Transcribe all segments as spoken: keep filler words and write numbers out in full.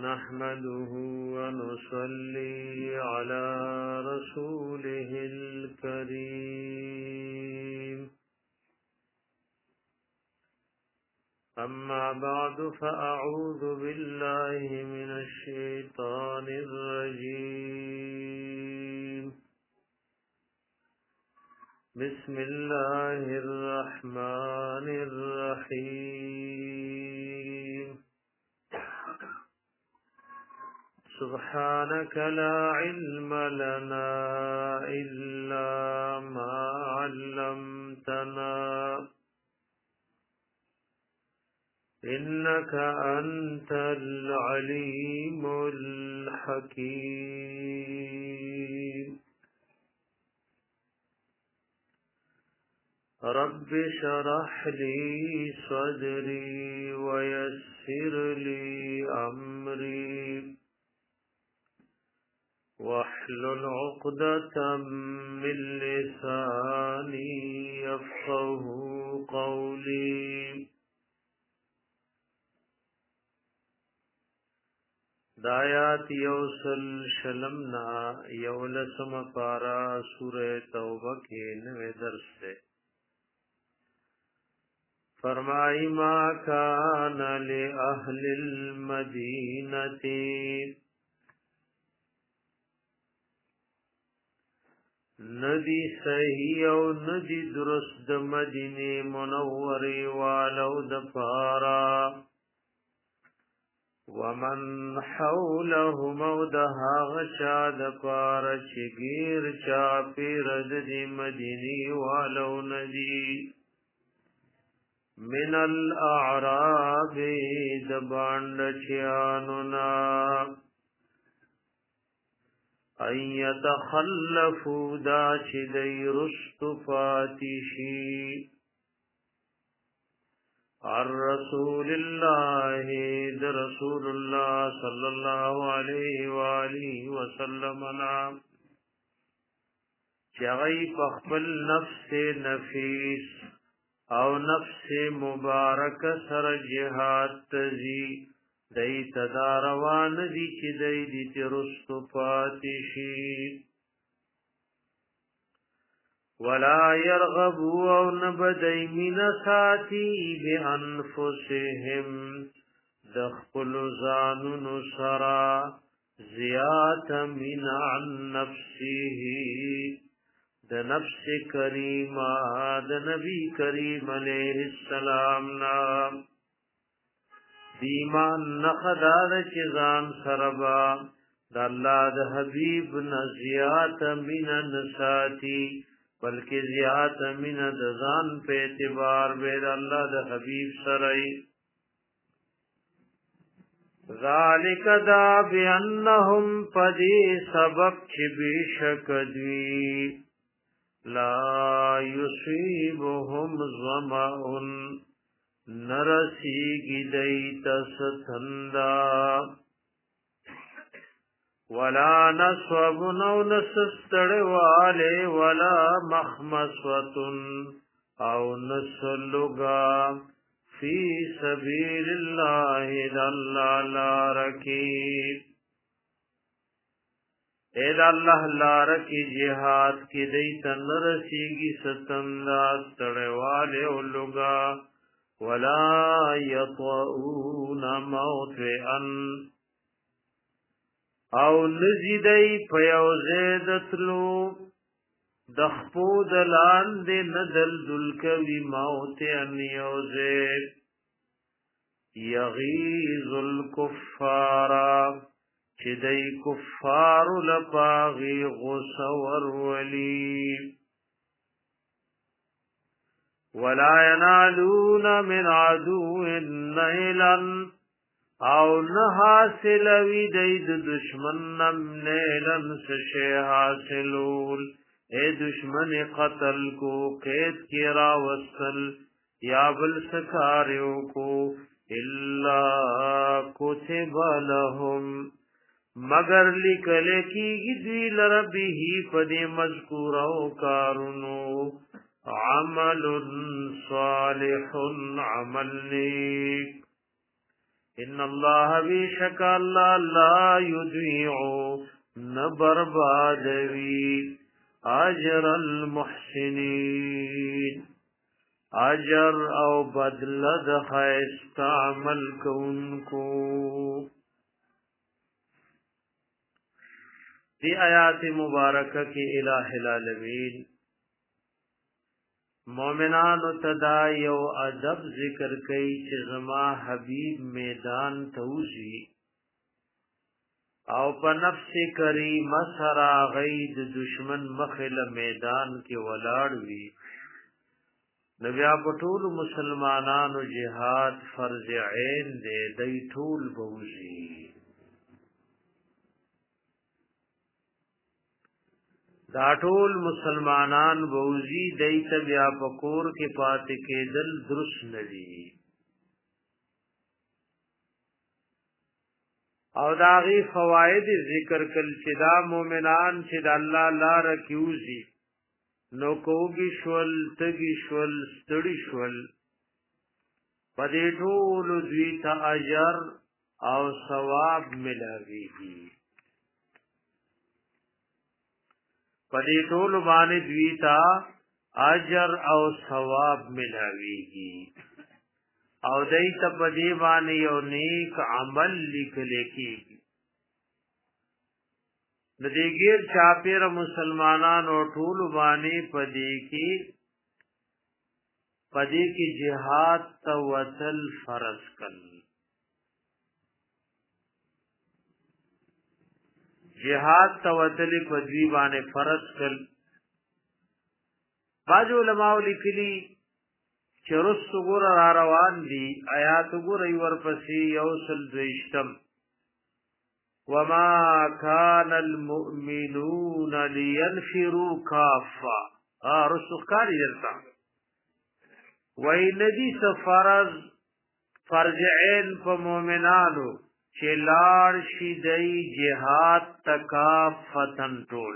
نحمده ونصلي على رسوله الكريم أما بعد فأعوذ بالله من الشيطان الرجيم بسم الله الرحمن الرحيم سبحانك لا علم لنا إلا ما علمتنا إنك أنت العليم الحكيم رب شرح لي صدري ويسر لي أمري واحلل عقدة من لساني يفقه قولي دایات یوسل شلمنا یولسم پارا سورہ توبہ کے نوے درس سے فرمائی ما کان لأہل المدینۃ ندی صحیح او ندی درست مدینه منوری والو دپارا ومن حولهم او دها غشا دپارا چگیر چاپی رد دی مدینی والو ندی من الاعراب دباند چیانونا ان يتخلفوا دا چی دی رست فاتشی عن رسول الله د رسول الله صلی الله علیه و آله وسلم نام چغی پخپل نفس نفیس او نفس مبارک سر جهاد تزی دی تداروان دی چی دی دی ترست پاتشی ولا يرغبوا او نبدای من ساتی بانفسهم دخل زانن سرا زیات من عن نفسه د نفس کریم د نبی کریم علیہ السلام نام دیمان نخدار چزان سربا د الله د حبیب نزیات من نساتی بلکہ زیات من دزان پہ اعتبار بید اللہ دا حبیب سرائی ذالک دا بینہم پدی سبب چی بیشک دوی لا یصیبهم ظمأن نرسیگی دیتا ستندا ولا نصب نو نسستڑ والے ولا مخمصوت او نسلگا فی سبیل اللہ داللہ لارکی اید اللہ لارکی جہاد کی دیتا نرسیگی ستندہ استڑ والے اولگا ولا یطعون موتعن او نزیدی پیو زیدتلو دخپو دلان دی ندل دلکوی موت انیو زید یغیز الکفارا چی دی کفار لپاغی غصور ولی ولا ینالون من عدو نیلن او نه حاصلوی دید دشمن نم نیلن سشے حاصلول اے دشمن قتل کو قید کی راوصل یا بل سکاریو کو الا کتب لهم مگر لکلے کی گدوی لربی پدی مذکور او کارنو عمل صالح عمل نیک ان الله بیشک الله لا یضيع نبربادوی اجر المحسنین اجر او بدل د خیست عمل کونکو. دی آیات مبارکہ کی الہ العالمین مومنان تدا یو ادب ذکر کئی چې زما حبیب میدان توزی او په نفس کریم سرا غید دشمن مخل میدان کې ولاړ وی نو بیا په ټول مسلمانانو جهاد فرض عین دی دی ټول بوزي. دا ټول مسلمانان بوزي دی ته بیا پکور کې پاتې کېدل درست ندي او داغي فواید ذکر کل چې دا مؤمنان چې د الله لار کیوزي نو کوږي شول تګي شول ستړي شول پدې ټول دوی ته اجر او ثواب ملاويږي. پدې ټول باندې دوی ته اجر او ثواب ملاويږي او دای ته پدې باندې یو نیک عمل لیکل کېږي. د دې غیر چاپیر مسلمانانو ټول باندې پدې کې پدې کې جهاد توتل فرض کړ. جهاد توتل پدوی باندې فرض کړ. باج علماء لیکلي چې رسو ګور را روان دي آیات ګور ای ورپسې یوصل دویشتم وما كان المؤمنون لينفروا كافة اه رسو کاری درتا وای ندی سفرز فرض عین په مؤمنانو چې لار شي دی جهاد تکافتن ټول.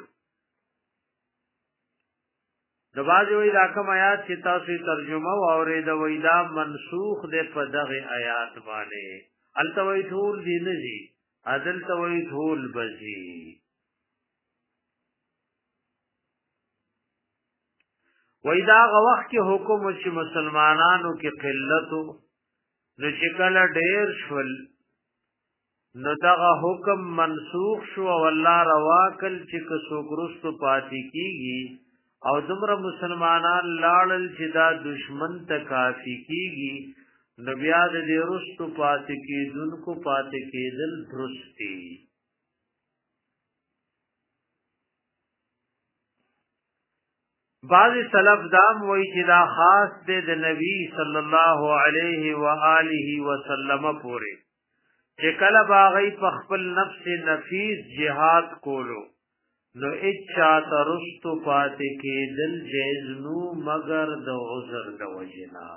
د باجو وی دا کوم آیات چې تاسو ترجمه او اورید وی دا منسوخ ده په دغه آیات باندې التوی ټول دی نه دي عدل توی ټول بزي. وی دا وخت کې حکم چې مسلمانانو کې قلت نو چې کله ډېر شول نو دغه حکم منسوخ شو او الله رواکل چې کسو ګرستو پاتې کیږي او دمر مسلمانان لاړل چې دا دشمن ته کافی کیږي نو بیا د دې رستو پاتې کیدونکو پاتې کېدل درستی. بعض سلف دام وی چې دا خاص دی د نبی صلی الله علیه و آله وسلم پورې چې کله باغی په خپل نفس نفیس جهاد کولو نو اچا ترستو پاتې کېدل جایز نو مگر د عذر د وجنا.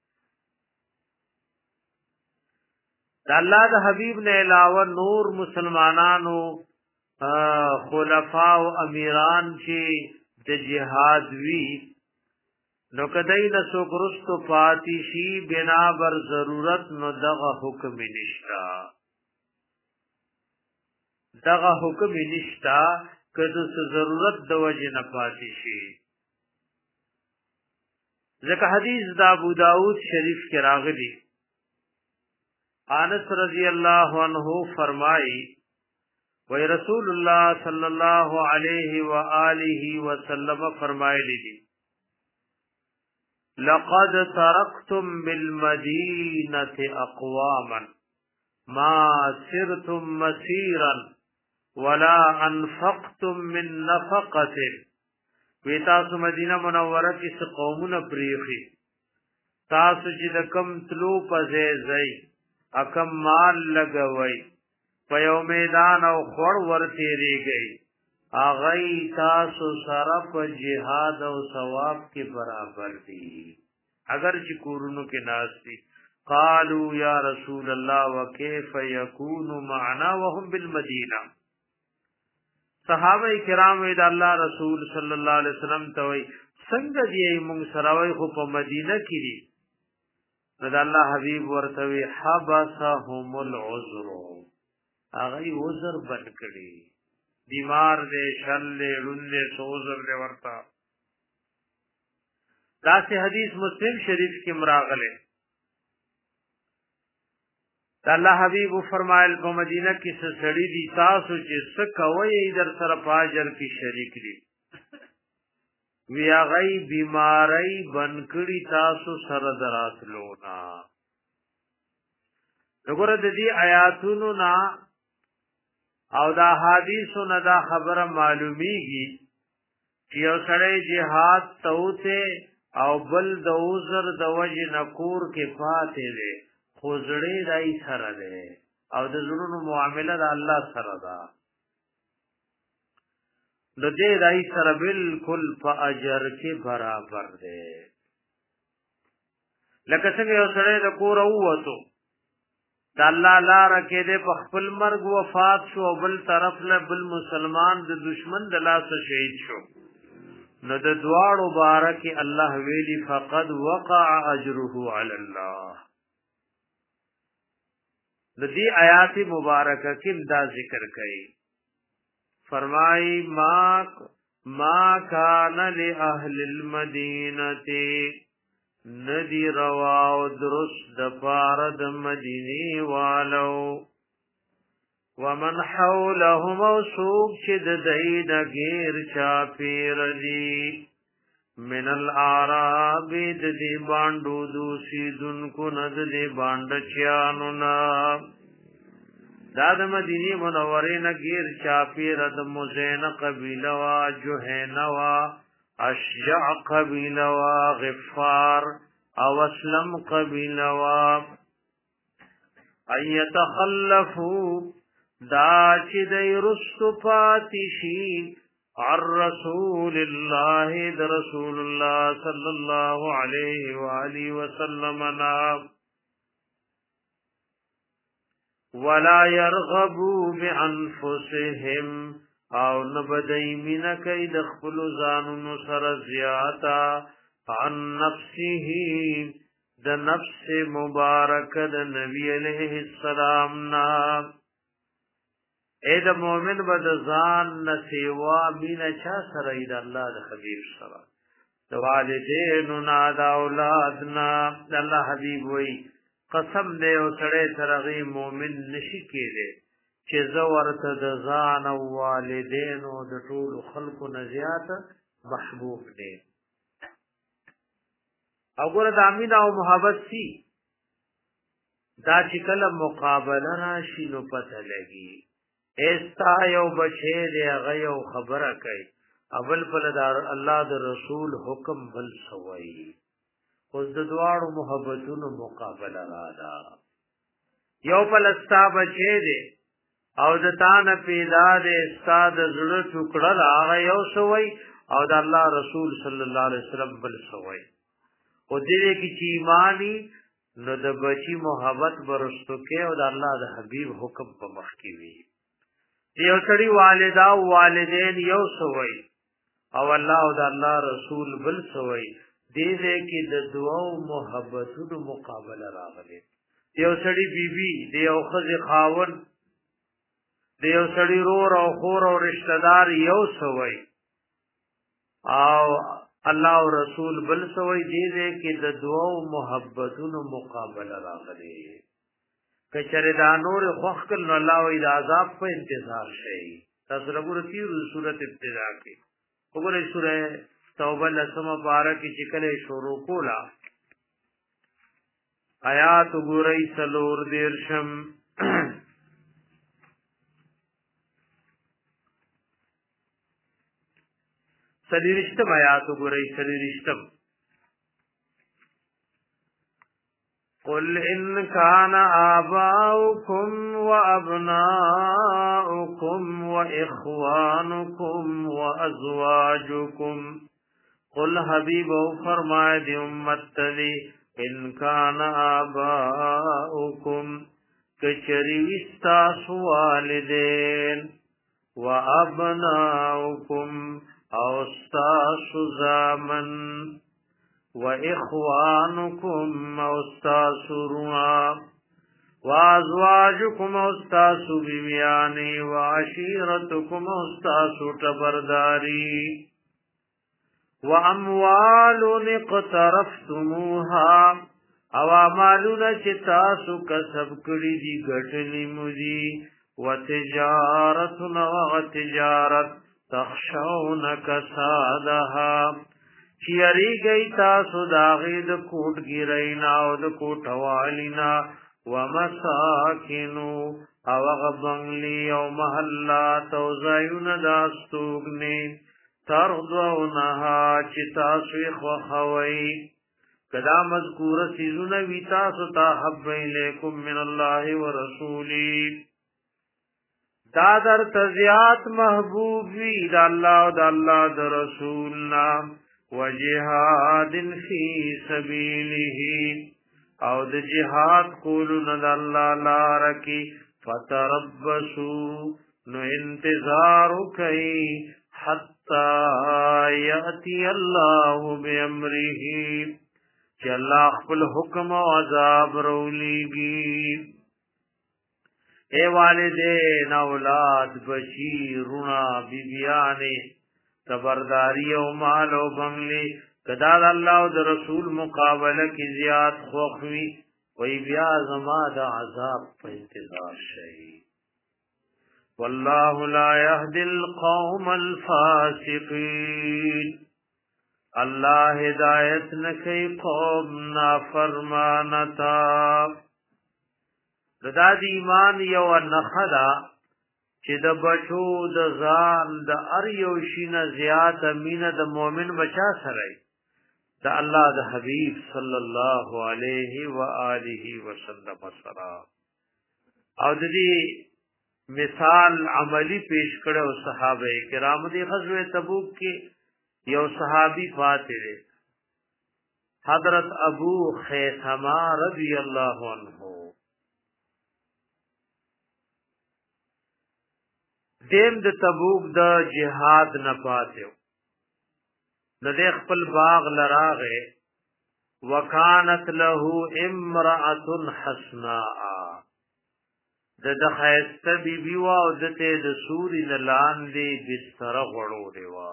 د الله د حبیب نه علاوه نور مسلمانانو خلفاء او امیران چې د جهاد وی نو کدی نه سو ګرستو پاتې شي بنا بر ضرورت نو دغه حکم نشتا دغه حکم نشتا کله ضرورت د وجه نه پاتې شي. ځکه حدیث د ابو داود شریف کې راغلی انس رضی الله عنه فرمایي وی رسول الله صلی الله علیه و آله وسلم فرمایلی دي لقد ترکتم بالمدینه اقواما ما سرتم مسیرا ولا انفقتم من نفقه. وی تاسو مدینه منوره کې څه قومونه پریخي تاسو چې د کم تلو پځې ځای اکم مال لګوي په یو میدان او خور ورته ریږي اغه تاسو سره په جهاد او ثواب کې برابر دي اگر چې کورونو کې ناس دي. قالوا یا رسول الله وكيف يكون معنا وهم بالمدینه. صحابه کرام وی د الله رسول صلی الله علیه وسلم ته وی څنګه دی موږ سره وی خو په مدینه کې دي رضا الله حبیب ورتوی حبسهم العذر هغه عذر بند کړي بیمار دې شل لون دې سوزر دې ورتا دا سه حدیث مسلم شریف کې مراغله الله حبیب فرمایل په مدینه کې سړی دي تاسو چې څه کوي در سره پاجر کې شریک دي ویا غي بیماری بنکړی تاسو سره دراتلو نا وګوره د دې آیاتونو نا او دا حدیثو نه دا خبره معلومیږي چې یو سړی jihad توته او بل د عذر د وجه نکور کې فاتې ده خوزړې دای سره ده او د زړونو معاملې د الله سره ده د دې دای سره بالکل په اجر کې برابر ده لکه څنګه یو سړی د کور ووتو د الله لار کې د خپل مرګ وفات شو بل طرف له بل مسلمان د دشمن د لاس شهید شو نو د دواړو بارک الله ویلی فقد وقع اجره علی الله د دې آیات مبارکه کې دا ذکر کړي فرمای ما ما کان لاهل المدینه ندی رواو درست د پارد مدینی والو ومن حولهم وسوق چد دید غیر چاپیر دی من الاعراب د دی باندو دوسی دن کو ند دی باند چانو نا داد مدینی منوری نگیر چاپیر د مزین قبیله وا جوهینا وا اشجع قبیله وا غفار او اسلم قبیله وا ایتخلفو دا چې د رسو پاتشي عن رسول الله د رسول الله صلی الله علیه و آله وسلم نا ولا يرغبوا بانفسهم او نبدای من کای د خپل ځانونو سره زیاتا عن نفسه د نفس مبارک د نبی علیہ السلام نا اے د مؤمن بد ځان نسوا مینا چا سره د الله د حبیب سره د والدینو نا د اولاد نا الله حبیب وای قسم دې او سره سره مؤمن نشي کېږي چې زو ورته د ځان او والدینو د ټول خلقو نه زیات محبوب دي او ګره د امین او محبت سي دا چې کله مقابله راشي نو پته لګي استا یو بچی دی هغه یو خبره کوي اول په دار الله د رسول حکم بل سوي اوس د دواړو محبتونو مقابله را ده یو په لستا بچی دی او د تان پیدا دې استاد زړه ټوکړه هغه یو سوي او د الله رسول صلی الله علیه وسلم بل سوي او دې کې چې ایمانی نو د بچی محبت برستو کې او د الله د حبیب حکم په مخ کې وي یو سړي والدا او والدین یو سوي او الله او د الله رسول بل سوي دې دې کې د دوو محبتونو مقابله راغلي یو سړي بیبي دی او خزي خاون د یو سړي رور او خور او رشتہ دار یو سوي او الله او رسول بل سوي دې دې کې د دوو محبتونو مقابله راغلي کچره دا نور خوخ کل نو الله او د عذاب په انتظار شي تاسو وګورئ سورۃ ابتدا کې وګورئ سورۃ توبه لسمه بارہ کې چې کله شروع کولا آیات وګورئ سلور دیرشم سلیرشتم آیات وګورئ سلیرشتم قل ان كان آباؤكم وابناؤكم واخوانكم وازواجكم قل حبیب فرمائے دی امت تلی ان كان آباؤكم کچری استاس والدین وابناؤكم او استاس زامن و اخوانکم استاسرنا و ازواجکم استاسو بیبیانی و عشیرتکم استاسو تبرداری و اموال اقترفتموها او اعمالونه چې تاسو کسب کړی دي ګټلې مو دي و تجارت او تجارت تخشون کسادها چې یریږي تاسو داغې د کوټ ګیرینا او د کوټوالینا و مساکنو او غبنگلی او محلات او زایون داستوگنی ترضونها چې تاسو خوښوئ کدا مذکور سیزون وی تاسو تا حب الیکم من الله ورسولی دا در تزیات محبوب وی دا اللہ و دا اللہ دا رسولنا و جہاد فی سبیلہ او دا جہاد قولنا دا اللہ لارکی فتربسو نو انتظارو کئی حتی یأتی اللہ بیمرہی کہ اللہ خپل حکم و عذاب رولیگی اے والدین اولاد بچی رونا بیبیانے تبرداری و مال و بنگلی کداد اللہ و در رسول مقابلہ کی زیاد خوخوی وی بیا زماد عذاب پا انتظار شئی واللہ لا یهد القوم الفاسقین اللہ ہدایت نکی قوم نافرمانتا دا دی ایمان یو نخدا چې د بچو د ځان د ار یو شینه زیات مینه د مؤمن بچا سره د الله د حبیب صلی الله علیه و آله وسلم سره او د دې مثال عملی پیش کړو صحابه کرام د غزوه تبوک کې یو صحابی فاتح حضرت ابو خیثمہ رضی اللہ عنہ دیم د تبوک د جهاد نه پاتیو د دې خپل باغ لراغه وکانت له امراه حسناء د د خیسته بیبی وا او د ته د سوري لاندې بستر غړو دی وا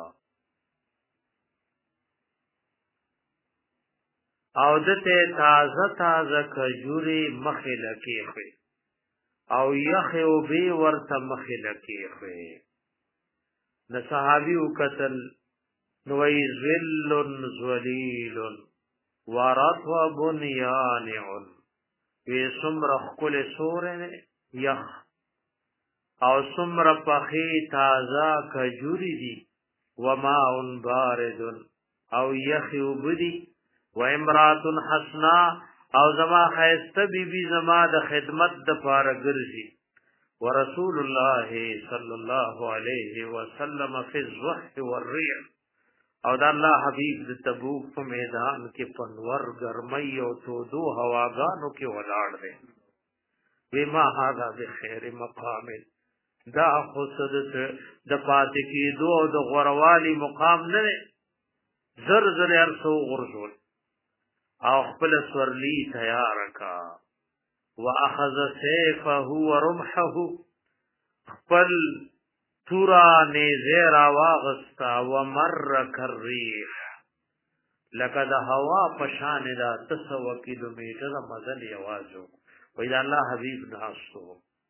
او د ته تازه تازه کجوري مخله کېخه او یخه او به ورته مخله کېخه د صحابي او قتل نوې ذل ذلیل ورطب یانع وی سمر خل سورن یخ او سمر پخی تازه کجوري دي وماء بارد او یخ وبدي و امرات حسنا او زما خیسته بی بی زما د خدمت د پاره ګرځي ورسول الله صلی الله علیه وسلم فی الزحف والريح او د الله حبیب د تبوک په میدان کې پنور ګرمۍ او تودو هواګانو کې ولاړ دی بما هذا بخیر مقام دا خصد د پاتې کېدو او د غوروالی مقام نه زر زر ارسو غرزول او خپل سورلی تیار کا واخذ سیفه ورمحه خپل تورا نیزه را واغستا ومر کالریح لکه د هوا پشان دا تسو کیلومیټر مزل یوازو وې الله حبیب ناسو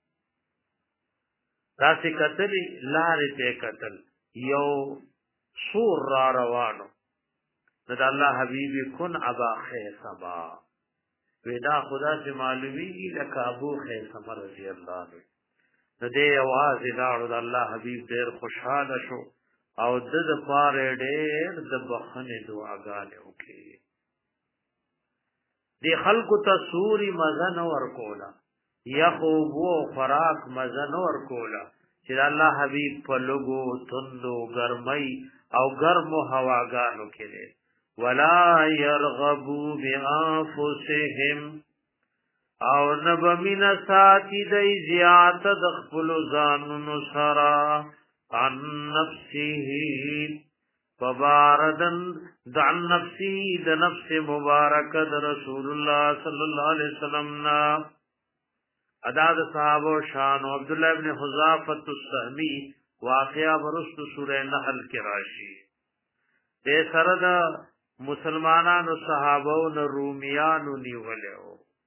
تاسو کتلی لارې ته کتل یو سور را روانو دا الله حبیبی کن ابا خیسما ودا خدا سے معلومی لکه ابو خیسما رضی اللہ عنہ دې आवाज لاړو د الله حبیب ډېر خوشاله شو او د د پاره ډېر د بخنه دعاګانې وکړي دی خلکو ته سوري مزن ور کولا یخوب و فراق مزن ور کولا چې الله حبیب په لګو تندو ګرمۍ او ګرمو هواګانو کې ولا يرغبوا بانفسهم او نبمین ساتی دی زیات دخپل زانون سرا عن نفسه فباردن دعن نفسی د نفس مبارک د رسول الله صلی الله علیه وسلم نا ادا د صحابه شان عبداللہ ابن حذافه السهمی واقعا ورست سورہ نحل کې راشي د سره د مسلمانانو صحابو نه رومیانو نیولیو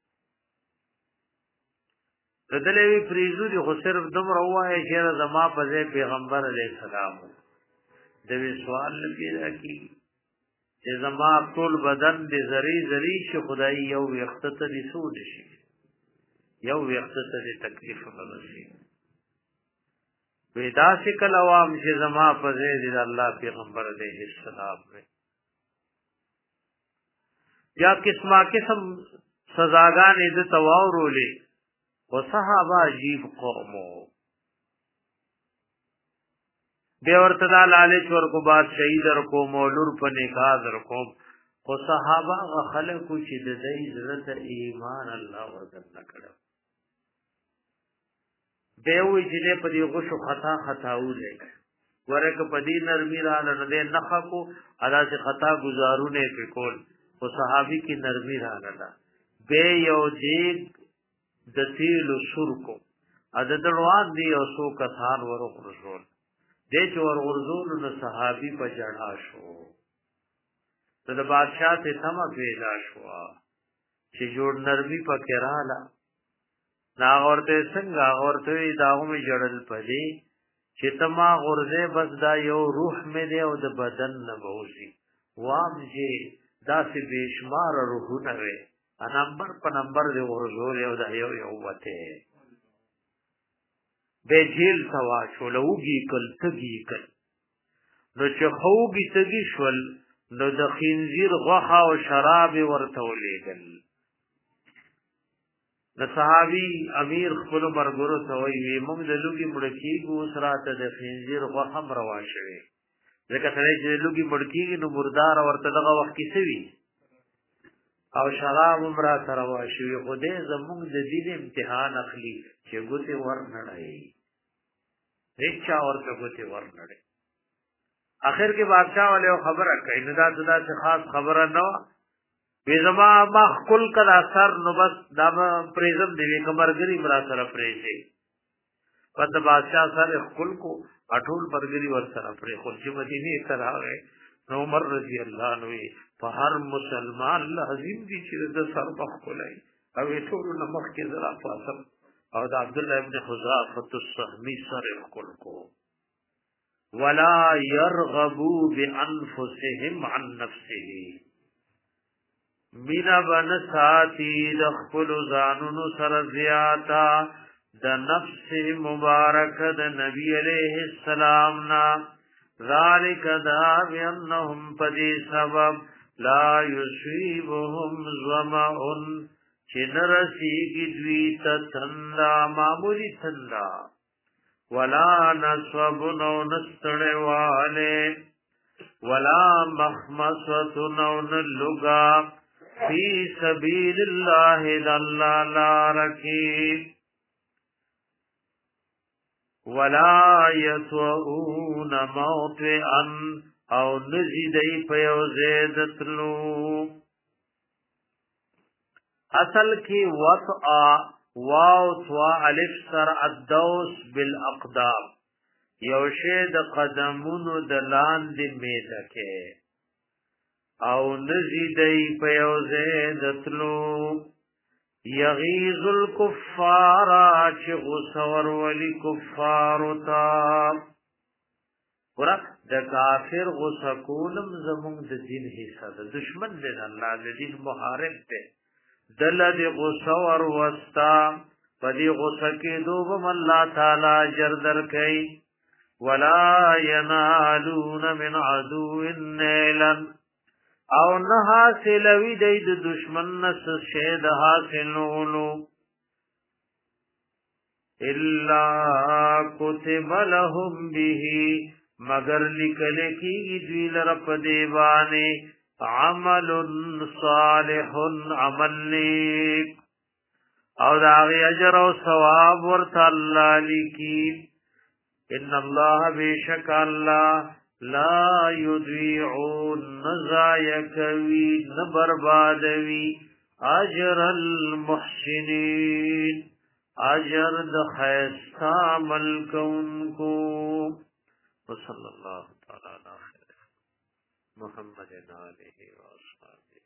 دلوی فریزو دی خو صرف دم روای چې زما په ځای پیغمبر علیہ السلام دوی سوال پیدا کی چې زما ټول بدن د زری زری شي خدای یو وخت ته دي سود شي یو وخت ته دي تکلیف ورسي ودا شکل عوام چې زما په ځای د الله پیغمبر علیہ السلام یا قسمه قسم سزاګانې د تواورولې و صحابه عجیب قومو بے ورتدا لالچ ورکو بات شهید ورکو مولور په نکاح ورکو خو صحابه خلکو چې د دې عزت ایمان الله ورکړ کړو به وی چې په دې غشو خطا خطاو لګ ورکه په دې نرمي را نه نه کو ادا سے خطا گزارونه په کول او صحابي کی نرمي را نه به یو دې د تیل سر کو عدد روان دی او سو کثان ورغ رسول دې چې ور ورزول نو صحابي په جړا شو د بادشاہ ته سم پیدا شو چې جوړ نرمي پکې رااله نا ورته څنګه ورته داغه می جړل پدې چې تما غرزه بس دا یو روح مې دی او د بدن نه بوزي وام چې داسې بشمار روحونه وي ا نمبر په نمبر دی ورزول یو د یو یو وته به جیل سوا شولوږي کل تګي کل نو چې خوږي تګي شول نو د خنزیر غوخه او شراب ورته ولېګل د صحابي امیر خپل مرګورو ته وی موږ د لوګي مړکیږو سراته د خنزیر غوخه مروا شوی ځکه چې لوګي مړکیږي نو مردار ورته دغه وخت کې سوي او شراب عمره سره واشوي خدای زموږ د دې امتحان اخلي چې ګوته ورنړای هیڅ ورته ګوته ورنړای اخر کې بادشاہ والے خبره کوي نو دا صدا څه خاص خبره نه وي زما ما خپل کړه اثر نو بس دا پریزم دی کمرګری مرا سره پریشي پد بادشاہ سره خپل کو اټول برګری ور سره پرې خو چې مدینه سره راغی نو عمر رضی الله عنه په هر مسلمان لازم دي چې د سر په خولای او ټول نمخ کې زرا فاصل او د عبد الله ابن حذافه السهمي سره خپل کو ولا يرغبوا بانفسهم عن نفسه مینا بنساتی دخل زانونو سر زیاتا د نفس مبارک د نبی علیہ السلام نا ذالک دا بانهم پدی سبب لا یصیبهم ظمأ چنرسی کی دویت تندا معمولی تندا ولا نصب نو نستڑوانے ولا مخمصت نو نلگا فی سبیل اللہ دلہ لا رکی ولا یتوؤون موطئا او نزیدی پیو زیدتلو اصل کی وطعا واو توا الف سر الدوس بالاقدام یوشید قدمونو دلان دی میدکے او نزیدی پیو زیدتلو یغیظ الکفارا چی غصور ولی کفارتا ورہ دا کافر غصکولم زمون دا دین حصہ دا دشمن دین اللہ دا دین محارب دے دل دی غصور وستا پا دی غصکی دوبم اللہ تعالی جردر کئی ولا ینالون من عدو نیلا او نه حاصلوی دی د دشمن نس شید حاصلولو الا کتب لهم به مگر لکل کی دوی لرپ دیوانے عمل صالح عمل نیک او داغی اجر و ثواب ورت اللہ لکی ان اللہ بیشک اللہ لا یضيعون نزایکوی نبربادوی اجر المحسنین اجر د خیستا عمل کونکو. وصلی اللہ تعالی علی خیر محمد علیہ وآصحابہ.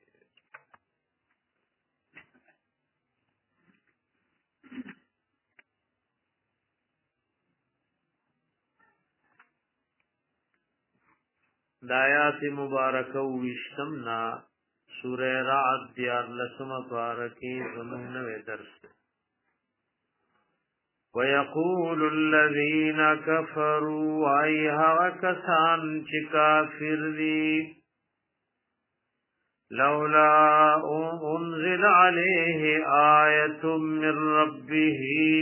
دایات مبارکه وشتمنا سورہ رعد دیار لسم پارکی زمون نوے درس. وَيَقُولُ الَّذِينَ كَفَرُوا وَأَيْهَا كَسَانْ چِ کافر دی لولا انزل علیہ آیت من ربه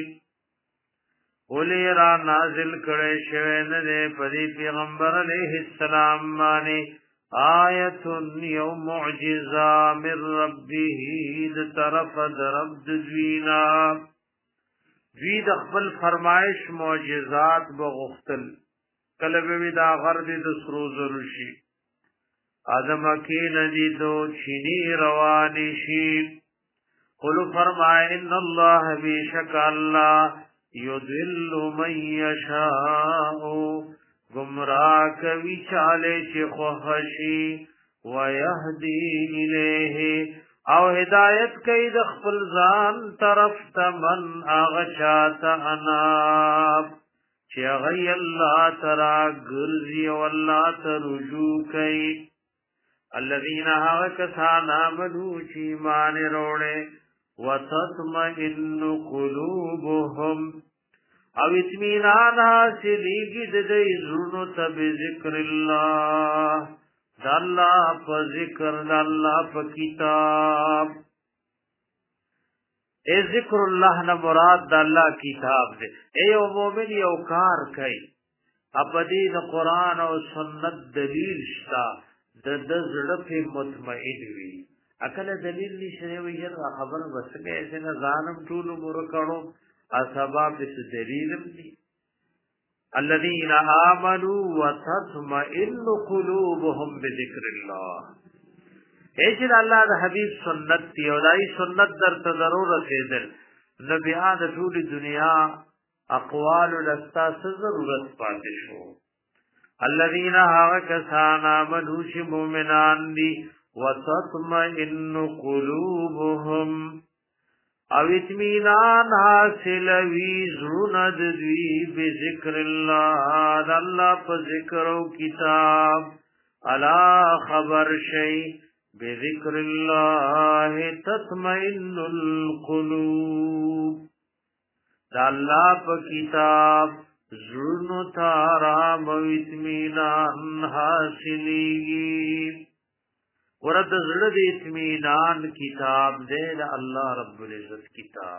اولی را نازل کڑے شوین دے پدی پیغمبر علیہ السلام مانے آیت یو معجزہ من ربه د طرف درب دوینا دوی د خپل فرمایش معجزات بغختل کلب وی دا غرد د سرو زرشی آدم کی ندی دو چینی روانی شی قلو فرمائے ان اللہ بیشک اللہ یضل من یشاء گمراہ کوي چاله چې خوښي ويهدي الیه او هدایت کوي د خپل ځان طرف ته من هغه چاته انا چې هغه الله تعالی ګرځي او الله ته رجوع کوي. الذين هغه کسان آمنوا چې ایمان وروړي وتطمئن قلوبهم او اطمینان حاصلیږي د دې زړونو ته بذکر الله د الله په ذکر د الله په کتاب. ای ذکر الله نه مراد د الله کتاب دی. ای او مومن یو کار کوي اپدې د قران او سنت دلیل شتا د د زړه په مطمئن وي. اکل دلیل نشي وي هر خبر وسکه څنګه ځانم ټول مور کړو اسباب دې دلیلم دي. الذين آمنوا وتطمئن قلوبهم بذكر الله. اجل الله د حبيب سنت دی او دای سنت در ته ضرورت دې نبی آد ټول دنیا اقوال لستا ضرورت پاتې شو. الذين هاو کسان آمنوا شی مومنان دی وتطمئن قلوبهم او اطمینان حاصل وی زرند دوی بذکر اللہ اللہ پا ذکر و کتاب الا خبر شئی بذکر اللہ تطمئن القلوب دا اللہ پا کتاب زرن تارام و اطمینان حاصلی ورد زړه د اطمینان کتاب دې د الله رب العزت کتاب.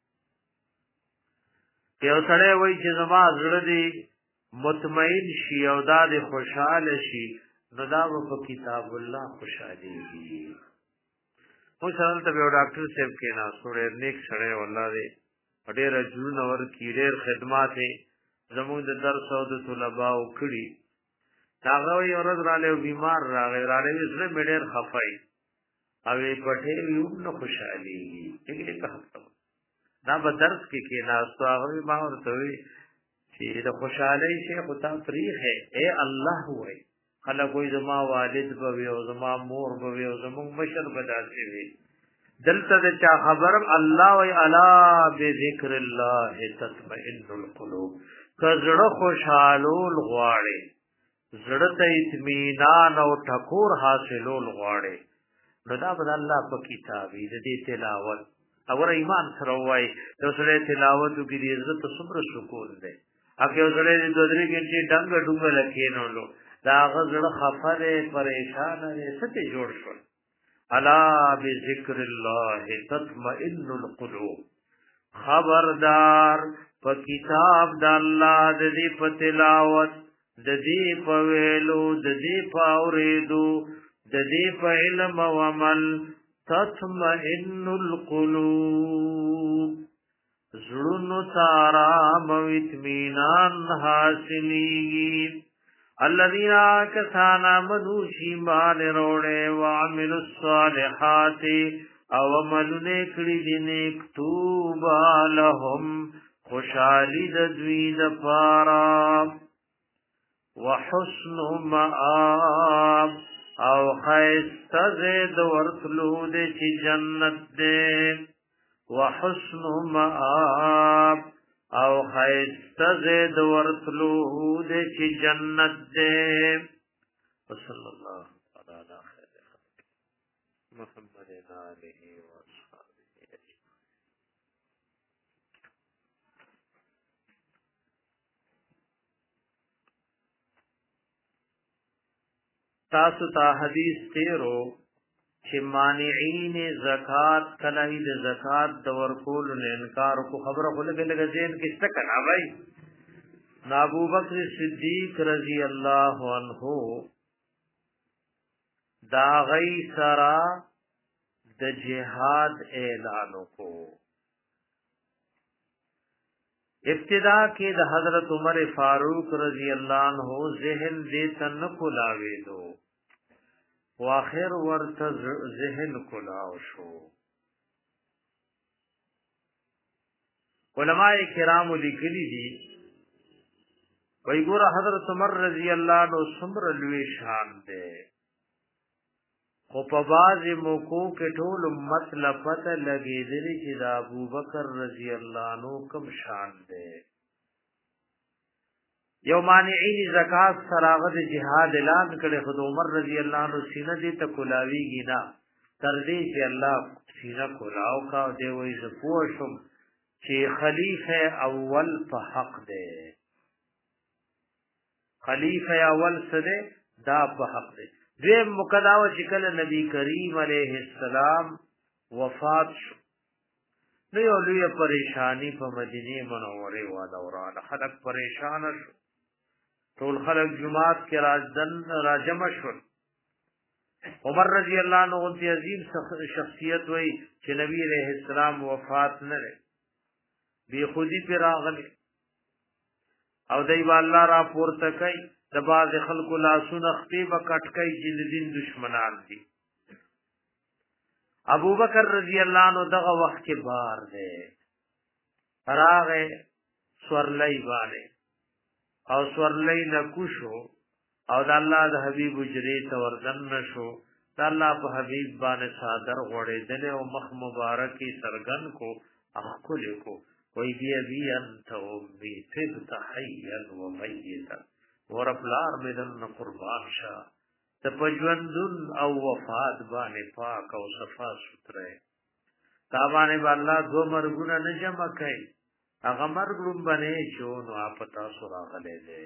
یو سره وای چې زما زړه دې مطمئن شي او دا دې خوشاله شي نو دا په کتاب الله خوشالي وي. مو سره ته یو ډاکټر صاحب کې نه سوره نیک سره والله دې ډېر جون اور کیډر خدمات زموږ د درس او د طلباء کړي هغه یو ورځ را له بیمار راغی را له زړه مډیر خفای او پټه یو نو خوشالي هیڅ په حق دا به درس کې کې ناستو هغه ما ورته وی چې د خوشالۍ شیخ او تفریح ہے اے الله وای خلک وای زما والد به او زما مور به او زمو مشر بداسي وی دلته د چا خبرم الله وای الا بذکر الله تطمئن القلوب کزړه خوشالول غواړي زړه ته اطمینان او ټکور حاصلول غواړي نو دا به الله په کتاب دې تلاوت اور ایمان سره وای د سره تلاوت کې دې عزت صبر سکون دی اګه سره دې دوه غنټې ډنګ ډنګ لکینولو دا غزړه خفره پریشان دې ستې جوړ شو. الا بذکر الله تطمئن القلوب خبردار په کتاب د الله دې په تلاوت د دې په ویلو د دې په اورېدو د دې په علم او عمل تطمئن القلوب زړونو ته آرام او اطمینان حاصلېږي الذين كسانا مدو شیمان روڑے وعملوا الصالحات او عملونه کړي دي نیک توبا لهم خوشالي د دوی د پاره وحسن مآب او خیست زید ورتلو دے چی جنت دے وحسن مآب او خیست زید ورتلو دے چی جنت دے وصل اللہ علی خیر خلق محمد آلہ وصحابہ اجمعین. تاسو تا حدیث تیرو چې مانعین زکات کله د زکات د ورکول نه انکار کو خبره خو لګ لګ زین کې څه کنا وای ابو بکر صدیق رضی الله عنه دا غی سرا د جهاد اعلان کو ابتدا کې د حضرت عمر فاروق رضی الله عنه ذهن دې تن کولاوي دو واخر ورته ذهن کولاو شو. علماء کرام لیکلي دي وای ګور حضرت عمر رضی الله عنه څومره لوی شان ده خو په باز موکو کې ټول امت لپته لګېدلې چې د ابو بکر رضی الله عنه کوم شان ده. یو مانعین زکات سراغت جهاد اعلان کړي خود عمر رضی الله عنه سینه دې ته کولاویږي نه تر دې چې الله سینه کولاو کا دی وې ز پوښم چې خلیفہ اول په حق ده خلیفہ اول سره دا په حق ده. دیم مقداو چې کله نبی کریم علیه السلام وفات شو نو یو لوی پریشانی په مدینه منوره و دوران خلک پریشان شو ټول خلک جمعات کې راځن راجم شو. عمر رضی الله عنه د عظیم شخصیت وای چې نبی علیہ السلام وفات نه لري بی خودی پر راغلی او دای الله را پورته کوي د باز خلکو لاسونه خپې بکټکای چې د دین دشمنان دي. ابو بکر رضی الله عنه دغه وخت کې بار دی راغه سورلای باندې او سورلای نکوشو او د الله د حبیب اجری ته وردن نشو د الله په حبیب باندې صادر غوړېدل او مخ مبارکي سرګن کو اخکل کو وی بی بی انت امی تبت حیا و میتا ورپلار مدن قربان شاه د پجوندون او وفات باندې پاک او صفا ستره تا باندې الله دو مرګونه نه جمع کړي هغه مرګوم باندې شو نو اپتا سورا غلې ده.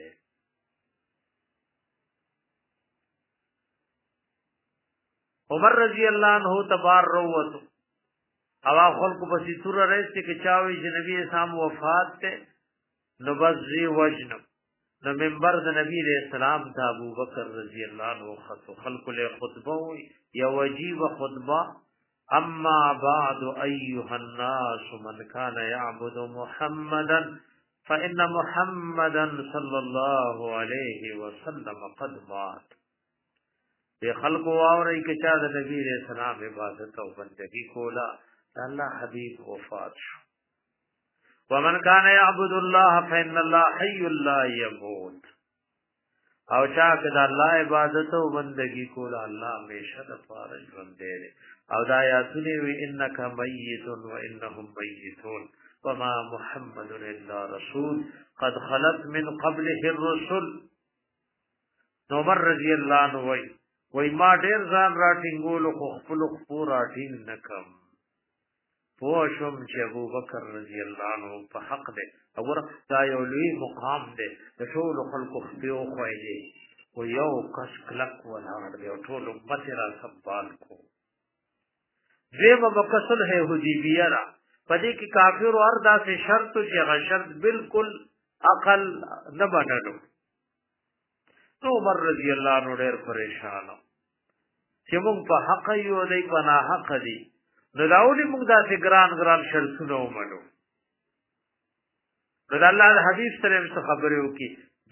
عمر رضی الله عنه تبار روت او خلق پسې تور راځي چې چاوي چې نبی اسلام وفات ته نو بزي وجنب نو منبر د نبی رسول سلام ته ابو بکر رضی الله عنه خلق له خطبه وي یا وجيب خطبه اما بعد ايها الناس من كان يعبد محمدا فان محمدا صلى الله عليه وسلم قد مات. به خلق واوري کې چا د نبی رسول سلام عبادت او بندگی کولا الله حبیب وفات شو. ومن كان يعبد الله فإن الله حي لا يموت او چا کدا الله عبادت او بندگی کول الله همیشه د پاره ژوند دی او دا آیاتونه وی انک میت و انهم میتون وما محمد الا رسول قد خلت من قبله الرسل. عمر رضی الله عنه وی وی ما ډیر ځان راټینګول خو خپل خپل راټینګ نکم پوشم چې ابو بکر رضی الله عنه په حق ده او دا یو لوی مقام ده د ټول خلکو خپلو خوای دي او یو کس کلک ولاړ دی او ټول امت را سبال کو. دیمه مقصد ہے حدیبیہ را پدې کې کافر اور دا سے شرط چې هغه شرط بالکل عقل نه باندې نو عمر رضی الله عنه ډېر پریشان چې موږ په حق یو دی په نه حق دی نو داولی موږ داسې ګران ګران شرطونه ومنو. نو د الله د حدیث سره څه خبرې وکي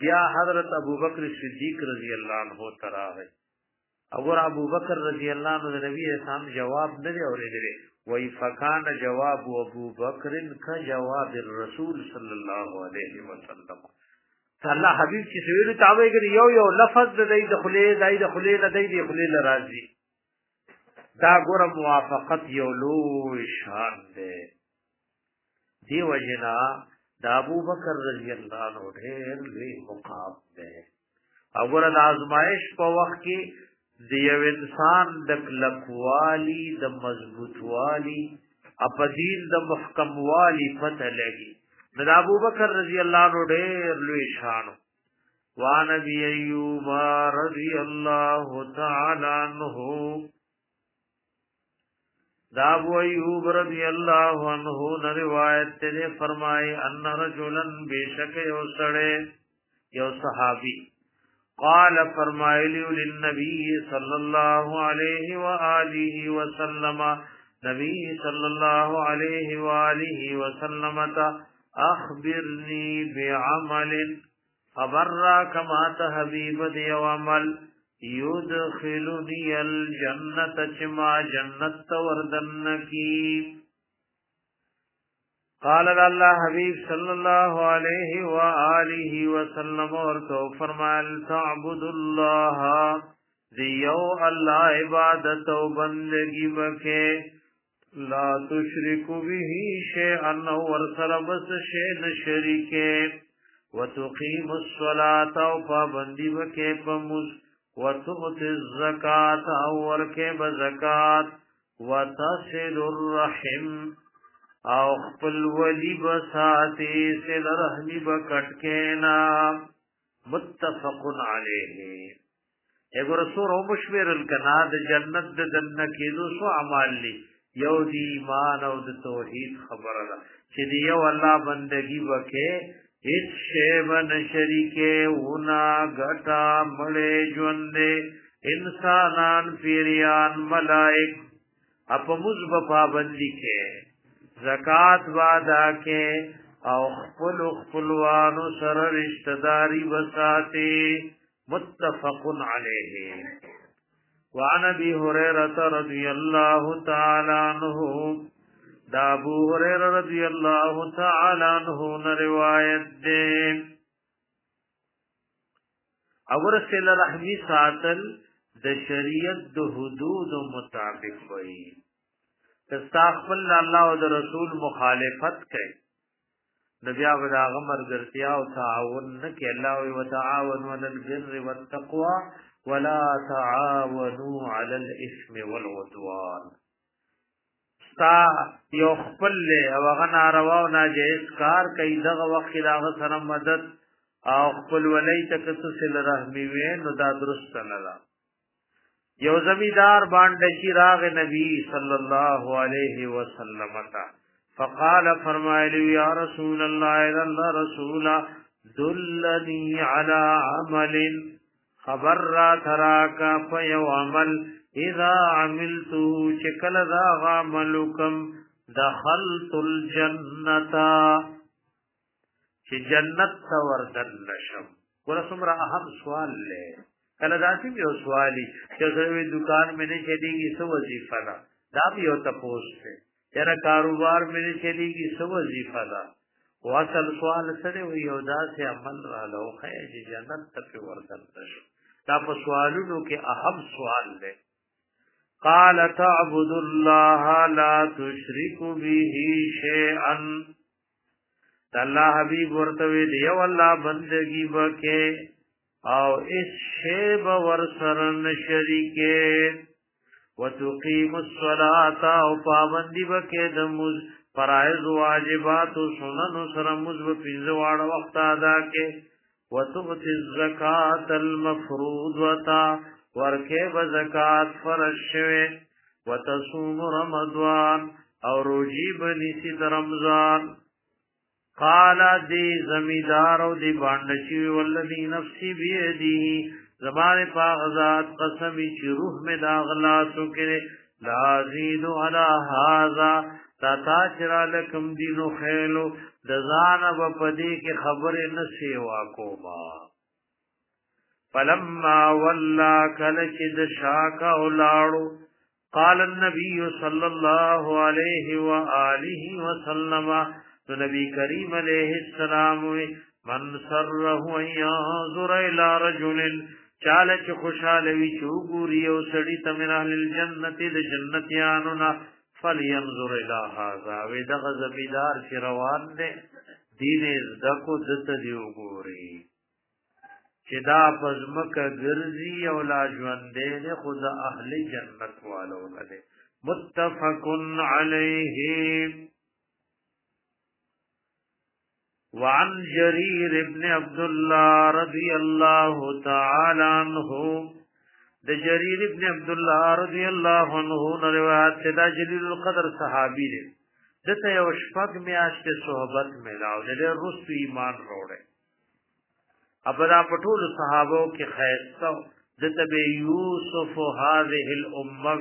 بیا حضرت ابو بکر صدیق رضی الله عنه تراغه اور ابو بکر رضی الله عنه د نبی اسلام جواب نه دی اورېدلی وای فکان جواب ابو بکر کا جواب الرسول صلی الله علیه وسلم الله حبیب چې ویلو تابع کړي یو یو لفظ د دې د خلی د دې د خلی د دې د خلی راځي دا ګور موافقت یو لوی شان دی دی وجنا د ابو بکر رضی الله عنه ډېر لوی مقام دی اور د آزمائش په وخت کې د یو انسان د کلکوالی د مضبوطوالی اپدین د محکموالی پته لګي د ابو بکر رضی الله عنه ډېر لوی شان وان ابي ايوب رضی الله تعالی عنہ دا ابو ایوب رضی اللہ عنہ نے روایت تے فرمائے ان رجلا بیشک یو سڑے یو صحابی قال فرمائے للنبی صلی اللہ علیہ وآلہ وسلم نبی صلی اللہ علیہ وآلہ وسلم تا اخبرنی بعمل خبر را کما تحبیب دیو عمل یدخلنی الجنت چما جنت وردن کی قال اللہ حبیب صلی اللہ علیہ وآلہ وسلم اور تو فرمائے تعبد اللہ دیو اللہ عبادت و بندگی بکے لا تشرک به شیئا ورسل بس شیئن شریکے وتقیم الصلاة و پابندی بکے پمز وتؤتي الزکاة او ورکه بزکات وتصل الرحم او خپل ولی بساتی سل رحمی بکٹکینا متفق علیه ایگو رسول او مشمیر الکناد جنت دن کیدو سو عمال لی یو دی ایمان او دی توحید خبر دا چی دی یو اللہ بندگی بکے اس شیبن شریکے اونا گٹا مڑے جوندے انسانان پیریان ملائک اپا مزب پابندی کے زکاة بادا کے او خپل خپلوانو سر رشتداری بساتے متفق علیہ وعن ابی حریرت رضی اللہ تعالی عنہ دا ابو ہریرہ رضی اللہ تعالی عنہ نے روایت دے اور سل رحمی ساتل د شریعت د حدود مطابق ہوئی تستاقبل اللہ و د رسول مخالفت کئ نبی آبد آغمر گرتیا و تعاون نکی اللہ و تعاونوا علی البر والتقوى ولا تعاونوا علی الاثم والعدوان تا یو خپل له او غنا روا او ناجیز کار کوي دغه وخت دغه سره مدد او خپل ولای تک سل رحمی وې نو دا درست نه لا یو زمیدار باندې چې راغ نبی صلی الله علیه وسلم تا فقال فرمایلی یا رسول الله الا رسول دلنی علی عمل خبر را تراکا فیو عمل اذا عملته چکل ذا غاملکم دخلت الجنتا چی جنت توردن نشم ورسم را اهم سوال لے کل داسی بیو سوالی چی سروی دکان میں نے چلی گی سو وظیفہ دا دا بیو تپوس سے یرا کاروبار میں نے چلی گی سو وظیفہ دا واصل سوال سرے وی یو دا سے عمل را لو خیر چی جنت تک وردن نشم دا پا سوالونو کے اهم سوال لے قال تعبد الله لا تشرك به شيئا اللہ حبیب ورتوی دیو اللہ بندگی بکے او اس شیب ورسرن شریکے وتقیم الصلاة او پابندی بکے دموز فرائض واجبات و سنن سرموز بپیزوار وقت ادا کے وتؤتی الزکاة المفروض وتا ورکه بزکات فرض شوه وتصوم رمضان او روجی بنیسی رمضان قال دی زمیدار او دی باندچی والذی نفسی بیدی زمان پاغذات قسمی چی روح میں داغلاسو کرے لازید علا هذا تا تاچرا لکم دینو خیلو دزان بپدی کے خبر نسیوا کوما فلما ولا کلچ د شاکا ولاړو قال النبي صلى الله عليه وآله وسلم تو نبی کریم علیہ السلام من سره ان ينظر الى رجل چالچ خوشالوی چوغوری او سړی تمن اهل الجنه د جنتیانو فلینظر الى هذا و دغه زمیدار چې روان دي دین زدکو دته دی وګوري چې دا پزمکه ګرځي او لا ژوندې نه خود اهل جنت والو نه متفق علیه. وعن جرير ابن عبد الله رضي الله تعالى عنه د جرير ابن عبد الله رضي الله عنه روایت دا جلیل القدر صحابی دی دته یو شپږ میاشتې صحبت ملاو د رسول ایمان وروړي ابدا پټول صحابو کې خیرستو دته به یوسف هذه الامه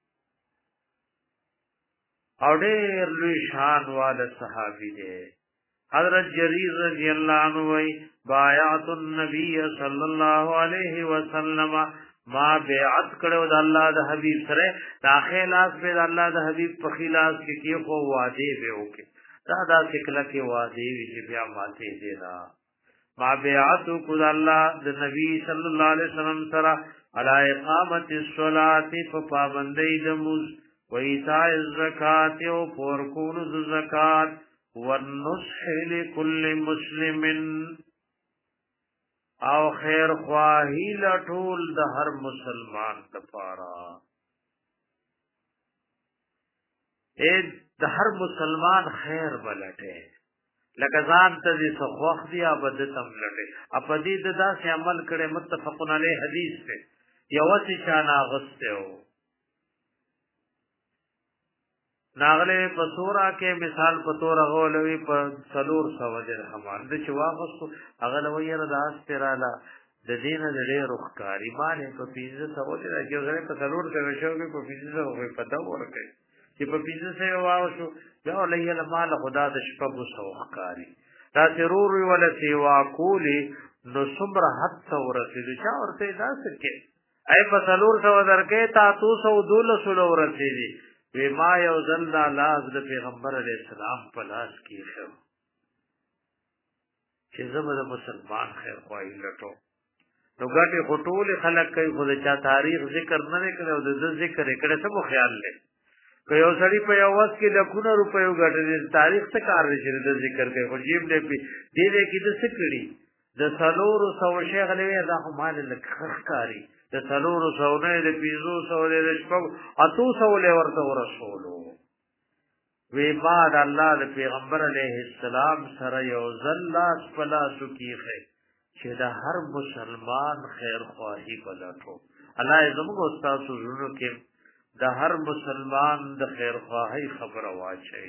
او ډېر لوی شان والا صحابي دی. حضرت جریر رضی اللہ عنہ وی بایعت النبی صلی اللہ علیہ وسلم ما بیعت کړو د الله د حبیب سره داخلاس به د الله د حبیب په خلاف کې کیو کو وعده به وکي دا دا کله کې وعده وی چې بیا ماته دی دا ما بیعت کو د الله د نبی صلی الله علیه وسلم سره علی اقامت الصلاۃ په پابندۍ د موز و ایتاء الزکات او پر کول د زکات والنصح لكل مسلم او خیر خواهی لټول د هر مسلمان لپاره اې د هر مسلمان خیر بلټه لکه ځان ته دې سخوخ دی ابدتم لټه اپدې د داسې عمل کړي متفقن علی حدیث ته یو څه شانا غسته و ناغله پسورا کې مثال پتور غولوي په سلور سو درهم د چې واغستو اغه ویره داس تراله د دین د ډېر روخکاری باندې په پیزه سو د راځي په سلور کې شو کې په پیزه سو په پتا ورکه چې په پیزه سو واغشو دا ولې مال خدا د شپږ سو روخکاری دا ضرور ولا سی واقولی نو صبر حد سو ورسېږي چې ورته دا سکه ای په سلور سو درکې تا تو سو دول سو ورسېږي وی ما یو ځل دا لاس د پیغمبر علیہ السلام په لاس کې شو چې زموږ د مسلمان خیر خوای لټو نو ګټي خټول خلک کوي خو چا تاریخ ذکر نه کړو د ذکر کړه سمو خیال لې که یو سړی په یو وخت کې لکونه روپیو ګټي تاریخ څه کار لري د ذکر کوي خو جیب دې پی دې دې کې د سکړي د سلور سو شیخ لوي دا خو مال لکخکاری د سلور سونه د پیزو سونه د شپږ اتو سونه ورته ورسولو وی بعد الله د پیغمبر علیه السلام سره یو ذلاس پلا سکیخه چې د هر مسلمان خیر خواهی بلټو الله زموږ استاد زونو کې د هر مسلمان د خیر خواهی خبر واچي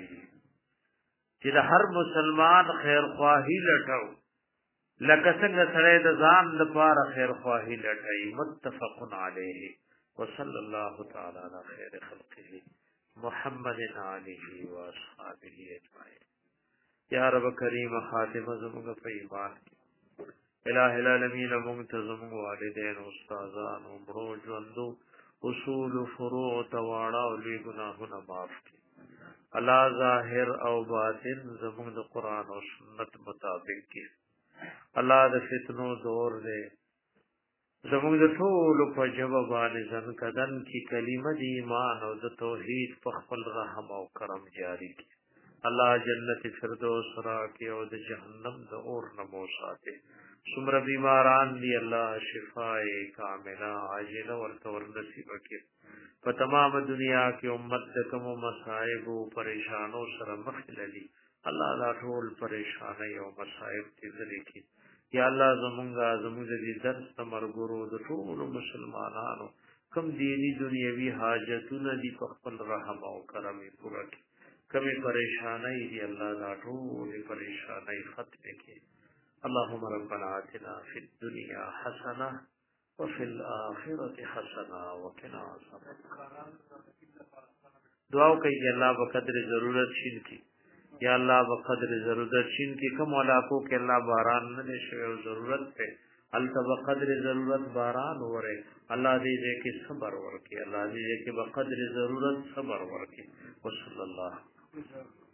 چې د هر مسلمان خیر خواهی لټو لکه څنګه سره د ځان لپاره خیر خواهی لټای متفق علیه وصلی الله تعالی علی خیر خلقه محمد علیه و اصحابہ اجمعین. یا رب کریم خاتمه زموږ په ایمان کې الہ العالمین موږ ته زموږ والدین او استادان او برو ژوندو اصول فروع تواړه او لوی ګناهونه معاف کړي الله ظاهر او باطن زموږ د قران او سنت مطابق کې الله د فتنو دور دی زموږ د ټول په جواب باندې ځن کدن کی کلمه دی ایمان او د توحید په خپل رحم او کرم جاری کی الله جنت فردوس را کی او د جهنم د اور نمو ساتي څومره بیماران دی الله شفای کامله عاجله ورته ور نصیب کړي په تمام دنیا کې امت د کوم مصائب او پریشانو سره مخ للی الله لا ټول پریشانه او مصائب دې لري کی یا الله زمونږه زموږ دې درس تمرګورو د ټول مسلمانانو کم دینی دنیوي حاجتونه دې په خپل رحم او کرم پوره کړي کمی پریشانه دې الله لا ټول پریشانه ختم کړي. اللهم ربنا آتنا فی الدنيا حسنه وفي الاخره حسنه وقنا عذاب النار. دعا کوي الله په قدر ضرورت شین کی یا الله په قدر ضرورت شین کی کوم علاقو کې الله باران نه شي او ضرورت ته التب قدر ضرورت باران وره الله دې کې صبر ورکړي الله دې کې بقدر ضرورت صبر ورکړي وصلی الله